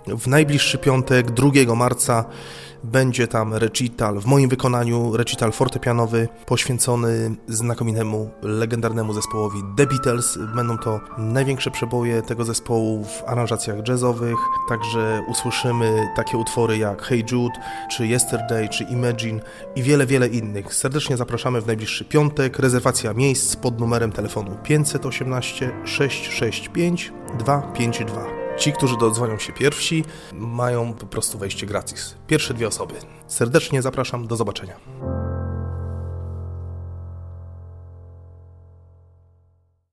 W najbliższy piątek, 2 marca, będzie tam recital, w moim wykonaniu recital fortepianowy poświęcony znakomitemu, legendarnemu zespołowi The Beatles. Będą to największe przeboje tego zespołu w aranżacjach jazzowych, także usłyszymy takie utwory jak Hey Jude, czy Yesterday, czy Imagine i wiele, wiele innych. Serdecznie zapraszamy w najbliższy piątek. Rezerwacja miejsc pod numerem telefonu 518 665 252. Ci, którzy dodzwonią się pierwsi, mają po prostu wejście gratis. Pierwsze 2 osoby. Serdecznie zapraszam, do zobaczenia.